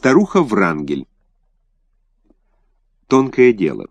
Старуха Врангель. Тонкое дело.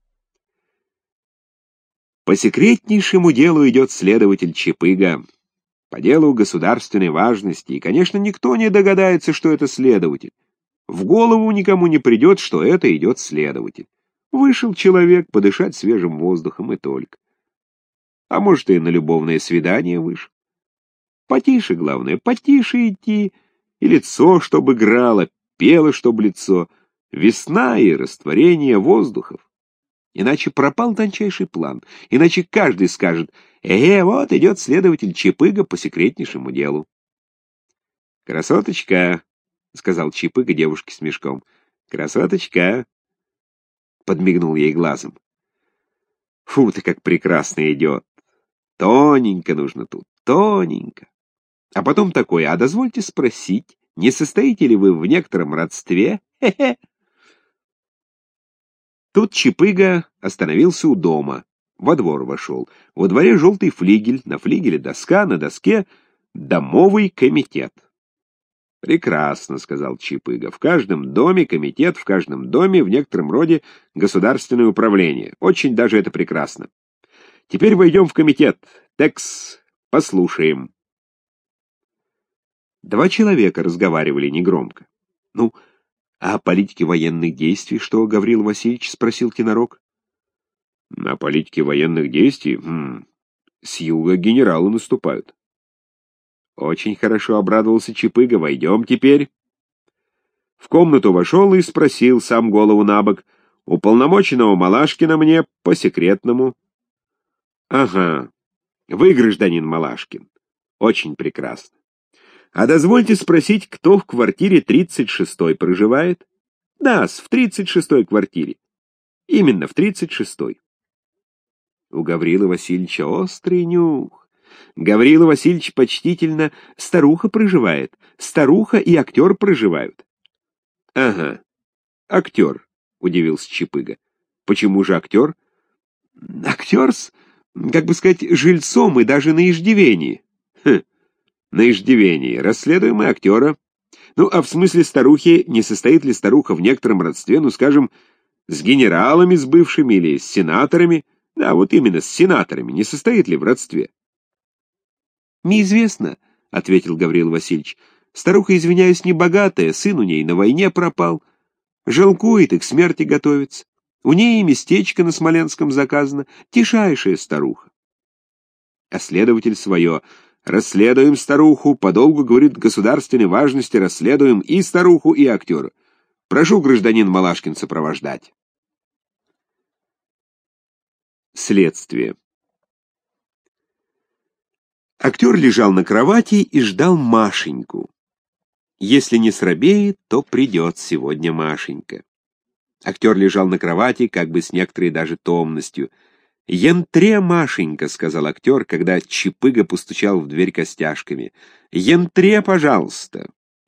По секретнейшему делу идет следователь Чапыга. По делу государственной важности. И, конечно, никто не догадается, что это следователь. В голову никому не придет, что это идет следователь. Вышел человек подышать свежим воздухом и только. А может, и на любовное свидание вышел. Потише, главное, потише идти. И лицо, чтобы играло, пело, чтобы лицо. Весна и растворение воздухов. Иначе пропал тончайший план. Иначе каждый скажет: вот идет следователь Чапыга по секретнейшему делу. «Красоточка», — сказал Чапыга девушке с мешком. «Красоточка», — подмигнул ей глазом. «Фу, ты как прекрасно идет. Тоненько нужно тут, тоненько». А потом такое: «А дозвольте спросить, не состоите ли вы в некотором родстве?» Хе-хе. Тут Чапыга остановился у дома. Во двор вошел. Во дворе желтый флигель, на флигеле доска, на доске домовый комитет. «Прекрасно», — сказал Чапыга. «В каждом доме комитет, в каждом доме в некотором роде государственное управление. Очень даже это прекрасно. Теперь войдем в комитет. Текс, послушаем». Два человека разговаривали негромко. «Ну, а о политике военных действий что, Гаврил Васильевич?» — спросил Тенорог. «О политике военных действий? С юга генералы наступают». «Очень хорошо», — обрадовался Чапыга. «Войдем теперь». В комнату вошел и спросил, сам голову набок: «Уполномоченного Малашкина мне по секретному». «Ага, вы гражданин Малашкин. Очень прекрасно. А дозвольте спросить, кто в квартире 36-й проживает?» «Да-с, в 36-й квартире. Именно в 36-й». У Гаврила Васильевича острый нюх. Гаврила Васильевич почтительно: «Старуха проживает. Старуха и актер проживают». «Ага, актер», — удивился Чапыга. «Почему же актер?» «Актер-с, как бы сказать, жильцом и даже на иждивении». «Хм, на иждивении. Расследуем и актера. Ну, а в смысле старухи, не состоит ли старуха в некотором родстве, ну, скажем, с генералами, с бывшими или с сенаторами? Да, вот именно, с сенаторами. Не состоит ли в родстве?» «Неизвестно», — ответил Гаврил Васильевич. «Старуха, извиняюсь, небогатая, сын у ней на войне пропал. Жалкует и к смерти готовится. У ней и местечко на Смоленском заказано. Тишайшая старуха». А следователь свое: «Расследуем старуху, подолгу, говорит, государственной важности, расследуем и старуху, и актера. Прошу, гражданин Малашкин, сопровождать». Следствие. Актер лежал на кровати и ждал Машеньку. Если не срабеет, то придет сегодня Машенька. Актер лежал на кровати, как бы с некоторой даже томностью. «Ентре, Машенька», — сказал актер, когда Чапыга постучал в дверь костяшками. «Ентре, пожалуйста».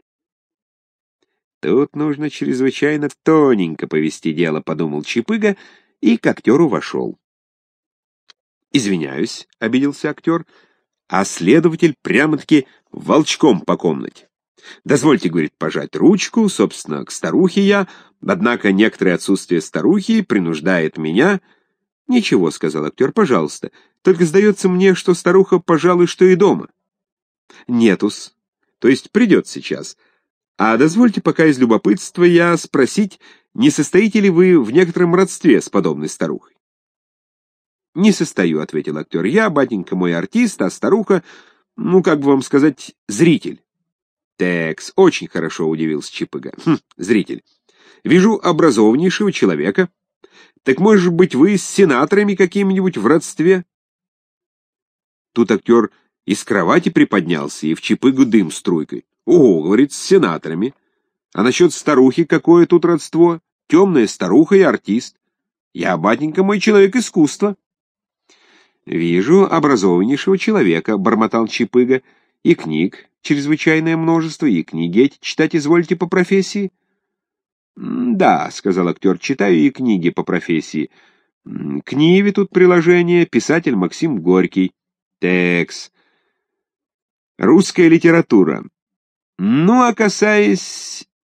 «Тут нужно чрезвычайно тоненько повести дело», — подумал Чапыга, и к актеру вошел. «Извиняюсь», — обиделся актер, а следователь прямо-таки волчком по комнате. «Дозвольте, — говорит, — пожать ручку, собственно, к старухе я, однако некоторое отсутствие старухи принуждает меня...» «Ничего, — сказал актер, — пожалуйста, только сдается мне, что старуха, пожалуй, что и дома». «Нетус, то есть придет сейчас. А дозвольте пока из любопытства я спросить, не состоите ли вы в некотором родстве с подобной старухой?» «Не состою, — ответил актер. — Я, батенька мой, артист, а старуха, ну, как бы вам сказать, зритель». «Текс, очень хорошо, — удивился Чапыга. — Зритель. Вижу образованнейшего человека. Так, может быть, вы с сенаторами какими-нибудь в родстве?» Тут актер из кровати приподнялся, и в Чапыгу дым струйкой. «Ого, — говорит, — с сенаторами. А насчет старухи какое тут родство? Темная старуха и артист. Я, батенька мой, человек искусства». «Вижу образованнейшего человека, — бормотал Чапыга, — и книг чрезвычайное множество, и книги эти читать изволите по профессии?» «Да, — сказал актер, — читаю и книги по профессии. К Ниве тут приложение, писатель Максим Горький. Текс. Русская литература. Ну, а касаясь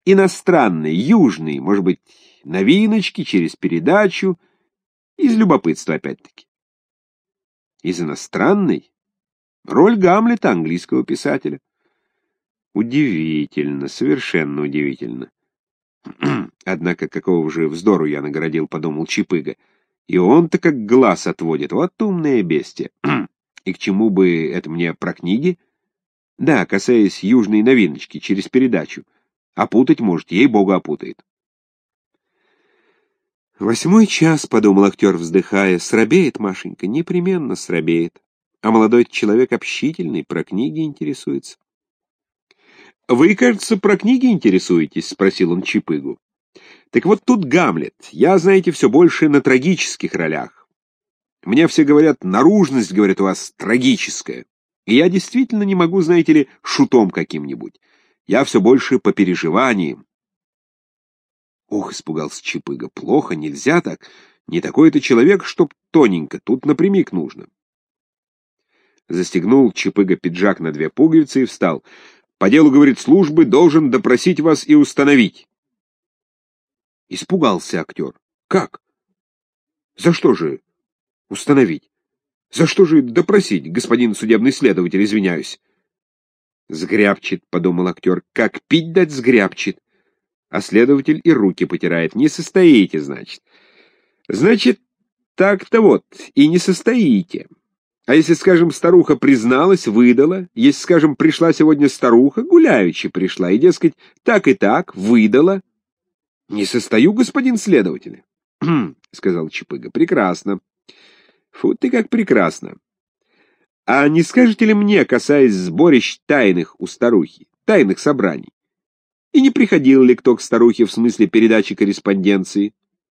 иностранный, южный, может быть, новиночки, через передачу, из любопытства опять-таки. Из иностранной? Роль Гамлета, английского писателя. Удивительно, совершенно удивительно. Однако какого же вздору я нагородил, подумал Чипыга. И он-то как глаз отводит, вот умное бестия. И к чему бы это мне про книги? Да, касаясь южной новиночки, через передачу. Опутать может, ей-богу, опутает. 8 час, — подумал актер, вздыхая, — срабеет Машенька, непременно срабеет. А молодой человек общительный, про книги интересуется. — Вы, кажется, про книги интересуетесь? — спросил он Чипыгу. — Так вот тут Гамлет. Я, знаете, все больше на трагических ролях. Мне все говорят, наружность, говорят, у вас трагическая. И я действительно не могу, знаете ли, шутом каким-нибудь. Я все больше по переживаниям. Ох, испугался Чипыга, плохо, нельзя так. Не такой это человек, чтоб тоненько, тут напрямик нужно. Застегнул Чипыга пиджак на 2 пуговицы и встал. По делу, говорит, службы должен допросить вас и установить. Испугался актер. Как? За что же установить? За что же допросить, господин судебный следователь, извиняюсь? Сгрябчет, — подумал актер, — как пить дать сгрябчет. А следователь и руки потирает. Не состоите, значит. Значит, так-то вот, и не состоите. А если, скажем, старуха призналась, выдала, если, скажем, пришла сегодня старуха, гуляючи пришла, и, дескать, так и так, выдала. Не состою, господин следователь. — сказал Чипыга. — Прекрасно. Фу ты, как прекрасно. А не скажете ли мне, касаясь сборищ тайных у старухи, тайных собраний, и не приходил ли кто к старухе в смысле передачи корреспонденции?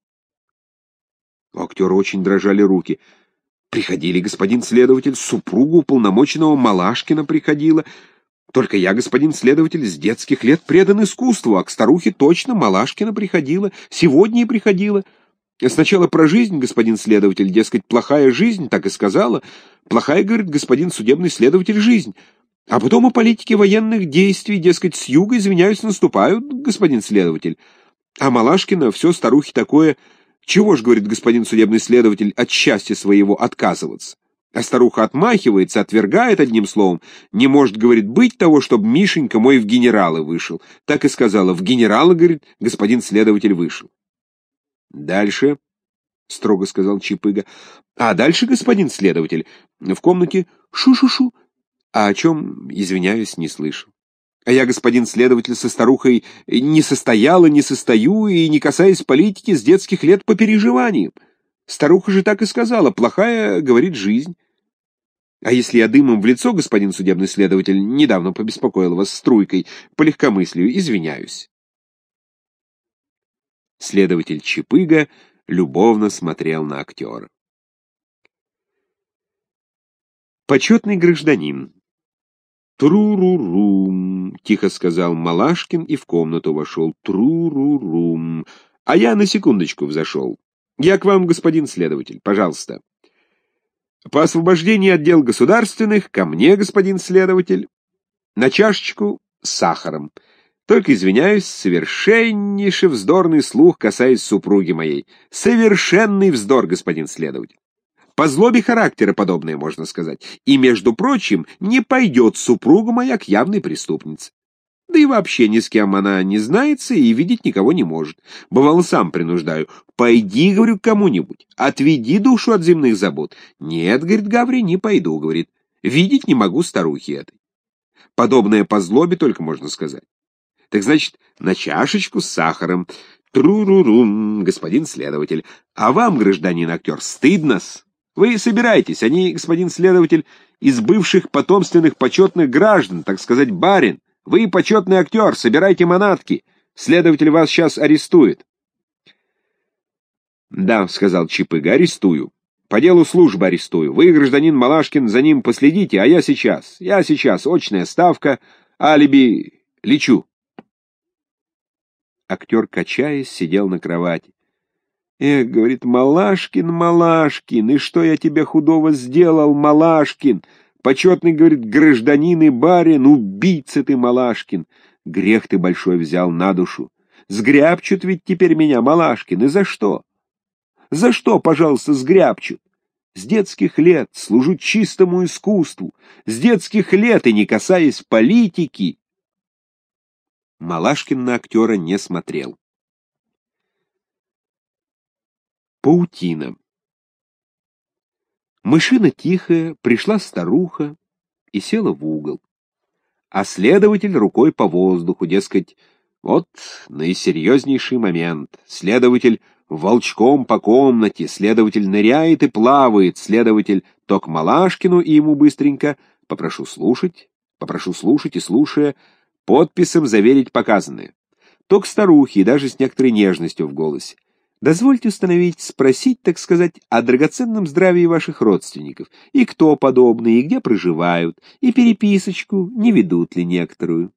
У актера очень дрожали руки. Приходили, господин следователь, супругу уполномоченного Малашкина приходила. Только я, господин следователь, с детских лет предан искусству, а к старухе точно Малашкина приходила, сегодня и приходила. Сначала про жизнь, господин следователь, дескать, плохая жизнь, так и сказала. Плохая, говорит, господин судебный следователь, жизнь. А потом о политике военных действий, дескать, с юга, извиняюсь, наступают, господин следователь. А Малашкина все старухи такое... Чего ж, говорит господин судебный следователь, от счастья своего отказываться? А старуха отмахивается, отвергает одним словом. Не может, говорит, быть того, чтобы Мишенька мой в генералы вышел. Так и сказала, в генералы, говорит, господин следователь вышел. Дальше, — строго сказал Чипыга. А дальше, господин следователь, в комнате шу-шу-шу. А о чем, извиняюсь, не слышу. А я, господин следователь, со старухой не состояла, не состою, и не касаясь политики, с детских лет по переживаниям. Старуха же так и сказала, плохая, говорит, жизнь. А если я дымом в лицо, господин судебный следователь, недавно побеспокоил вас струйкой, по легкомыслию, извиняюсь. Следователь Чипыга любовно смотрел на актера. Почетный гражданин. «Тру-ру-рум», — тихо сказал Малашкин и в комнату вошел. «Тру-ру-рум». А я на секундочку взошел. Я к вам, господин следователь, пожалуйста. По освобождении от дел государственных ко мне, господин следователь, на чашечку с сахаром. Только, извиняюсь, совершеннейший вздорный слух, касаясь супруги моей. Совершенный вздор, господин следователь. По злобе характера подобное, можно сказать. И, между прочим, не пойдет супруга моя к явной преступнице. Да и вообще ни с кем она не знается и видеть никого не может. Бывало, сам принуждаю. Пойди, говорю, к кому-нибудь. Отведи душу от земных забот. Нет, говорит Гаврий, не пойду, говорит. Видеть не могу старухи этой. Подобное по злобе только можно сказать. Так значит, на чашечку с сахаром. Тру-ру-рум, господин следователь. А вам, гражданин актер, стыдно-с. Вы собираетесь, они, господин следователь, из бывших потомственных почетных граждан, так сказать, барин. Вы почетный актер, собирайте манатки. Следователь вас сейчас арестует. Да, сказал Чипыга, арестую. По делу службы арестую. Вы, гражданин Малашкин, за ним последите, а я сейчас, очная ставка, алиби, лечу. Актер, качаясь, сидел на кровати. Эх, говорит, Малашкин, Малашкин, и что я тебе худого сделал, Малашкин? Почетный, говорит, гражданин и барин, убийца ты, Малашкин. Грех ты большой взял на душу. Сгрябчут ведь теперь меня, Малашкин, и за что? За что, пожалуйста, сгрябчут? С детских лет служу чистому искусству, с детских лет и не касаясь политики. Малашкин на актера не смотрел. Паутина. Мышина тихая, пришла старуха и села в угол. А следователь рукой по воздуху, дескать, вот наисерьезнейший момент. Следователь волчком по комнате, следователь ныряет и плавает, следователь то к Малашкину и ему быстренько попрошу слушать и, слушая, подписом заверить показанное. То к старухе и даже с некоторой нежностью в голосе. Дозвольте установить, спросить, так сказать, о драгоценном здравии ваших родственников, и кто подобные, и где проживают, и переписочку не ведут ли некоторую.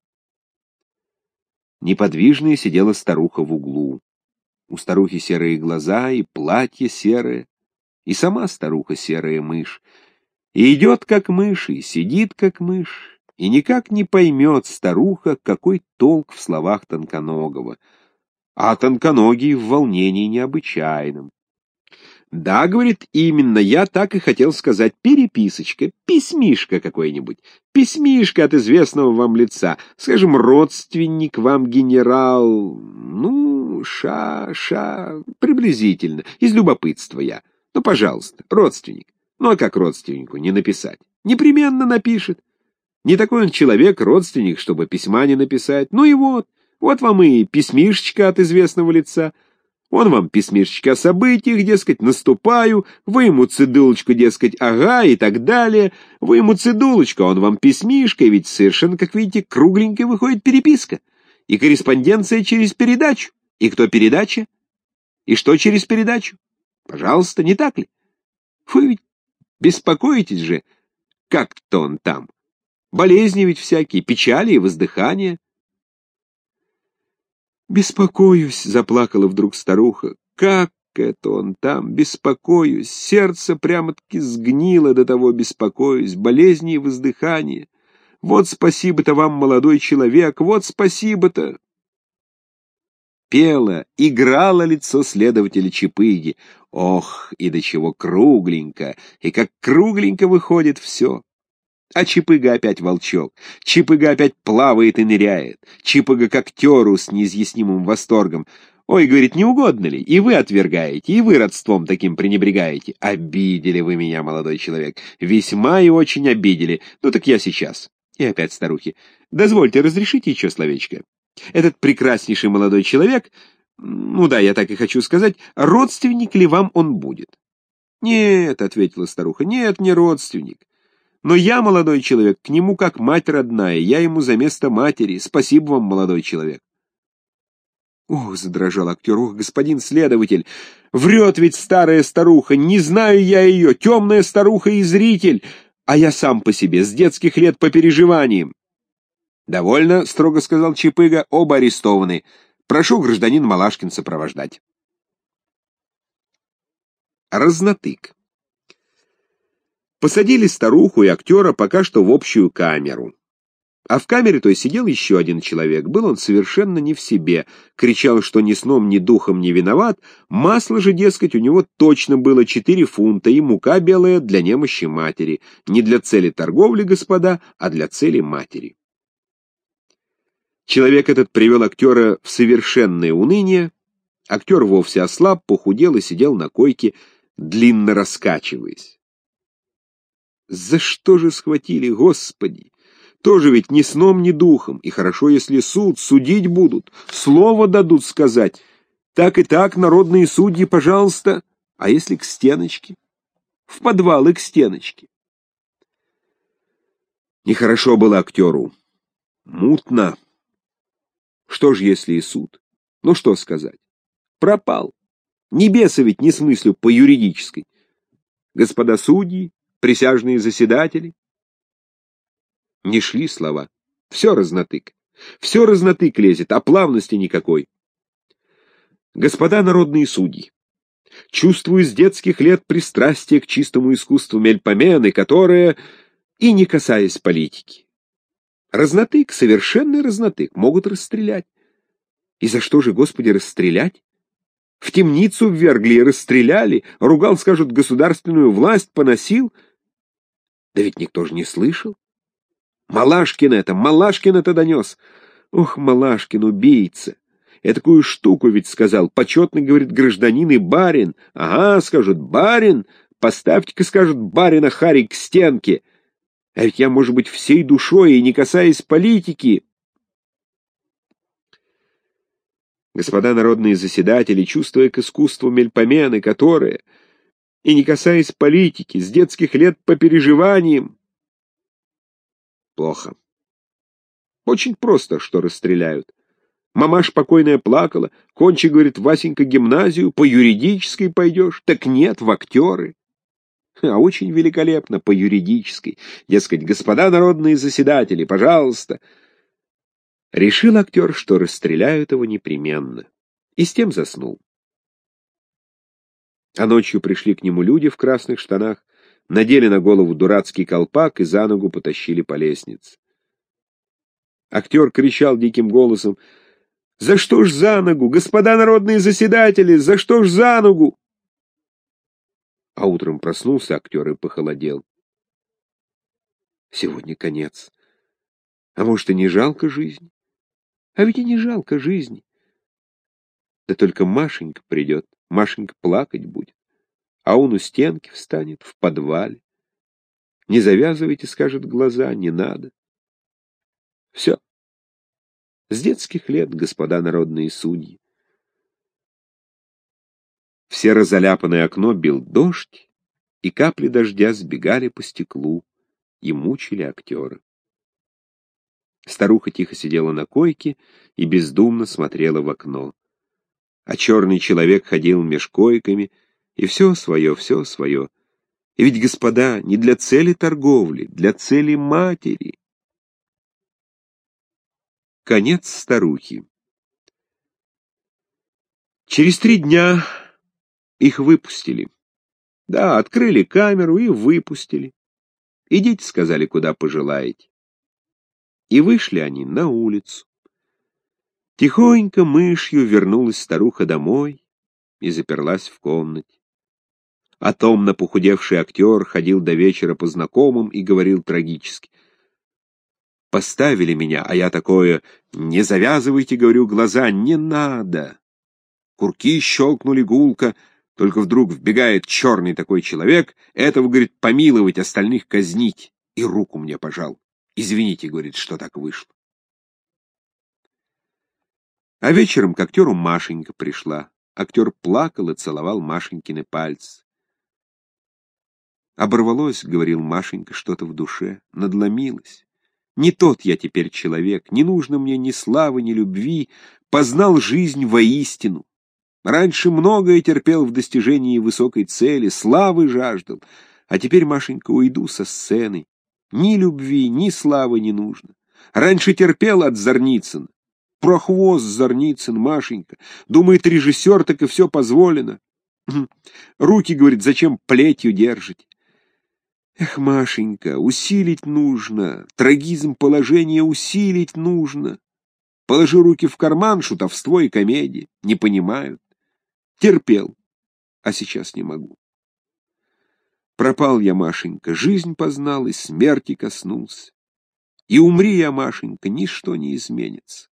Неподвижная сидела старуха в углу. У старухи серые глаза и платье серое, и сама старуха серая мышь. И идет как мышь, и сидит как мышь, и никак не поймет старуха, какой толк в словах Тонконогого. А Тонконогий в волнении необычайном. «Да, — говорит, — именно я так и хотел сказать, переписочка, письмишко какое-нибудь, письмишко от известного вам лица, скажем, родственник вам генерал, ну, приблизительно, из любопытства я. Ну, пожалуйста, родственник. Ну, а как родственнику не написать? Непременно напишет. Не такой он человек, родственник, чтобы письма не написать. Ну и вот вам и письмишечка от известного лица. Он вам письмишечка о событиях, дескать, наступаю, вы ему цедулочку, дескать, ага, и так далее. Вы ему цедулочку, а он вам письмишко, и ведь совершенно, как видите, кругленькая выходит переписка. И корреспонденция через передачу. И кто передача? И что через передачу? Пожалуйста, не так ли? Вы ведь беспокоитесь же, как-то он там. Болезни ведь всякие, печали и воздыхания. «Беспокоюсь», — заплакала вдруг старуха. «Как это он там? Беспокоюсь. Сердце прямо-таки сгнило, до того беспокоюсь. Болезни и воздыхания. Вот спасибо-то вам, молодой человек, вот спасибо-то». Пело, играло лицо следователя Чапыги. Ох, и до чего кругленько, и как кругленько выходит все. А Чапыга опять волчок. Чапыга опять плавает и ныряет. Чапыга к актеру с неизъяснимым восторгом. «Ой, — говорит, — не угодно ли? И вы отвергаете, и вы родством таким пренебрегаете. Обидели вы меня, молодой человек. Весьма и очень обидели. Ну так я сейчас». И опять старухи. «Дозвольте, разрешите еще словечко. Этот прекраснейший молодой человек, ну да, я так и хочу сказать, родственник ли вам он будет?» «Нет, — ответила старуха, — нет, не родственник. Но я, молодой человек, к нему как мать родная, я ему за место матери. Спасибо вам, молодой человек». «Ох, — задрожал актер, — ох, господин следователь, врет ведь старая старуха, не знаю я ее, темная старуха и зритель, а я сам по себе, с детских лет по переживаниям». «Довольно, — строго сказал Чапыга, — оба арестованы. Прошу гражданин Малашкин сопровождать». Разнотык. Посадили старуху и актера пока что в общую камеру. А в камере той сидел еще один человек. Был он совершенно не в себе. Кричал, что ни сном, ни духом не виноват. Масло же, дескать, у него точно было 4 фунта, и мука белая для немощи матери. Не для цели торговли, господа, а для цели матери. Человек этот привел актера в совершенное уныние. Актер вовсе ослаб, похудел и сидел на койке, длинно раскачиваясь. За что же схватили, Господи? Тоже ведь ни сном, ни духом. И хорошо, если суд, судить будут, слово дадут сказать. Так и так, народные судьи, пожалуйста. А если к стеночке? В подвал и к стеночке. Нехорошо было актеру. Мутно. Что ж, если и суд? Ну что сказать? Пропал. Небеса ведь не смыслю по юридической. Господа судьи, присяжные заседатели. Не шли слова. Все разнотык. Все разнотык лезет, а плавности никакой. Господа народные судьи, чувствую с детских лет пристрастие к чистому искусству Мельпомены, которое, и не касаясь политики. Разнотык, совершенный разнотык, могут расстрелять. И за что же, Господи, расстрелять? В темницу ввергли и расстреляли, ругал, скажут, государственную власть, поносил. Да ведь никто же не слышал. Малашкин это донес. Ох, Малашкин, убийца. Этакую штуку ведь сказал. Почетный, говорит, гражданин и барин. Ага, скажут, барин. Поставьте-ка, скажут, барина Харик к стенке. А ведь я, может быть, всей душой и не касаясь политики. Господа народные заседатели, чувствуя к искусству Мельпомены, которые, и не касаясь политики, с детских лет по переживаниям. Плохо. Очень просто, что расстреляют. Мамаш покойная плакала, кончи, говорит, Васенька, гимназию, по юридической пойдешь. Так нет, в актеры. А очень великолепно, по юридической. Дескать, господа народные заседатели, пожалуйста. Решил актер, что расстреляют его непременно. И с тем заснул. А ночью пришли к нему люди в красных штанах, надели на голову дурацкий колпак и за ногу потащили по лестнице. Актер кричал диким голосом: «За что ж за ногу, господа народные заседатели, за что ж за ногу?» А утром проснулся актер и похолодел. Сегодня конец. А может, и не жалко жизни? А ведь и не жалко жизни. Да только Машенька придет, Машенька плакать будет, а он у стенки встанет в подвале. Не завязывайте, скажет, глаза, не надо. Все. С детских лет, господа народные судьи. В серо-заляпанное окно бил дождь, и капли дождя сбегали по стеклу и мучили актера. Старуха тихо сидела на койке и бездумно смотрела в окно. А черный человек ходил меж койками, и все свое, все свое. И ведь, господа, не для цели торговли, для цели матери. Конец старухи. Через 3 дня их выпустили. Да, открыли камеру и выпустили. Идите, сказали, куда пожелаете. И вышли они на улицу. Тихонько мышью вернулась старуха домой и заперлась в комнате. А томно похудевший актер ходил до вечера по знакомым и говорил трагически: «Поставили меня, а я такое: не завязывайте, говорю, глаза, не надо». Курки щелкнули гулко, только вдруг вбегает черный такой человек, этого, говорит, помиловать, остальных казнить, и руку мне пожал. Извините, говорит, что так вышло. А вечером к актеру Машенька пришла. Актер плакал и целовал Машенькины пальцы. «Оборвалось, — говорил Машенька, — что-то в душе, надломилось. Не тот я теперь человек, не нужно мне ни славы, ни любви, познал жизнь воистину. Раньше многое терпел в достижении высокой цели, славы жаждал, а теперь, Машенька, уйду со сцены. Ни любви, ни славы не нужно. Раньше терпел от Зарницына. Прохвост Зарницын, Машенька. Думает, режиссер, так и все позволено. Руки, говорит, зачем плетью держите? Эх, Машенька, усилить нужно, трагизм положения усилить нужно. Положи руки в карман, шутовство и комедия. Не понимают. Терпел, а сейчас не могу. Пропал я, Машенька, жизнь познал и смерти коснулся. И умри я, Машенька, ничто не изменится.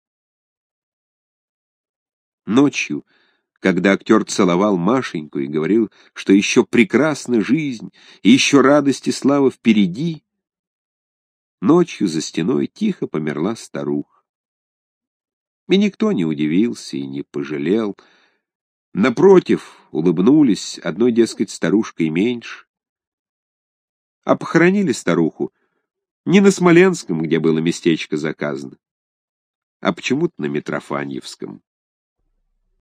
Ночью, когда актер целовал Машеньку и говорил, что еще прекрасна жизнь, и еще радость и слава впереди, ночью за стеной тихо померла старуха. И никто не удивился и не пожалел. Напротив, улыбнулись, одной, дескать, старушкой меньше. А похоронили старуху не на Смоленском, где было местечко заказано, а почему-то на Митрофаньевском.